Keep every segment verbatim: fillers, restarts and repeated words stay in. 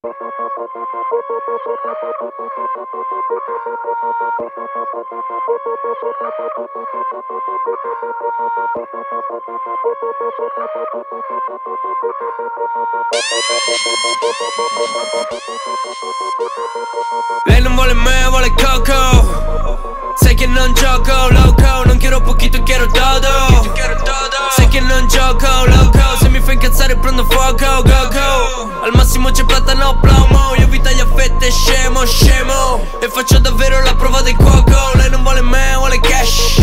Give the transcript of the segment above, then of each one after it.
Lei non vuole me, vuole coco. Sai che non gioco, loco. Non quiero poquito, quiero todo. Sai che non gioco, loco. Se mi fai incazzare prendo fuoco, go go. Al massimo c'è platano, plomo. Io vi taglio a fette, scemo, scemo. E faccio davvero la prova del cuoco. Lei non vuole me, vuole cash.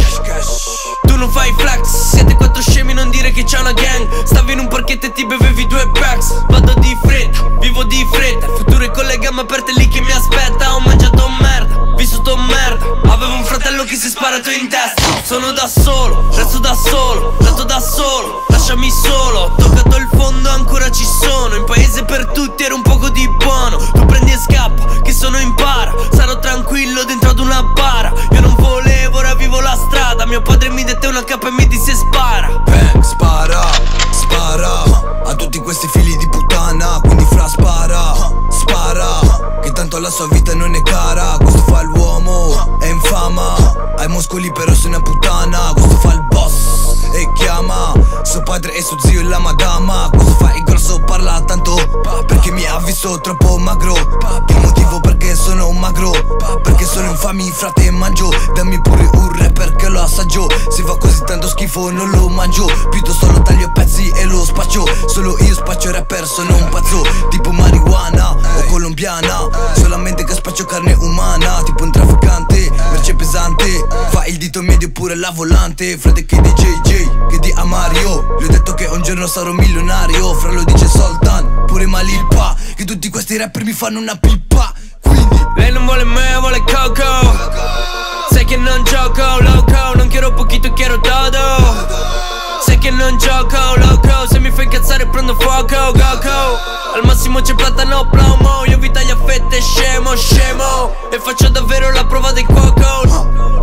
Tu non fai flex. Siete quattro scemi, non dire che c'è una gang. Stavi in un parchetto e ti bevevi due packs. Vado di fretta, vivo di fretta. Il futuro è con le gambe aperte lì che mi aspetta. Ho mangiato merda, vissuto merda. Avevo un fratello che si è sparato in testa. Sono da solo, resto da solo, dato da solo. Lasciami solo, ho toccato il fondo, ancora ci sono. In paese per tutti era un poco di buono. Tu prendi e scappa, che sono in para. Sarò tranquillo dentro ad una bara. Io non volevo, ora vivo la strada. Mio padre mi dette una capa e mi disse spara. Bang, spara, spara a tutti questi figli di puttana. Quindi fra spara, spara, che tanto la sua vita non è cara. Questo fa l'uomo, è infama. Hai muscoli però sei una puttana. Questo fa il boss e chiama suo padre e suo zio e la madama. Questo fa il grosso, parla tanto perché mi ha visto troppo magro. Il motivo perché sono magro, perché sono infami frate e mangio. Dammi pure un rap perché lo assaggio. Se fa così tanto schifo non lo mangio. Piuttosto lo taglio a pezzi e lo spaccio. Solo io spaccio rapper, sono un pazzo. Tipo marijuana o colombiana. Solamente che spaccio carne umana. Tipo un trafficante, merce pesante. Fa il dito medio pure la volante. Frate che di J J, che di Amario. Gli ho detto che un giorno sarò milionario. Fra lo dice Sultan, pure Malilpa. Che tutti questi rapper mi fanno una pippa. Quindi lei non vuole me, vuole coco. Sai che non gioco, loco. Non quiero poquito, quiero todo. Sai che non gioco, loco. Se mi fai incazzare prendo fuoco, go go. Al massimo c'è platano, plomo. Io vi taglio a fette, scemo, scemo. E faccio davvero la prova del cuoco.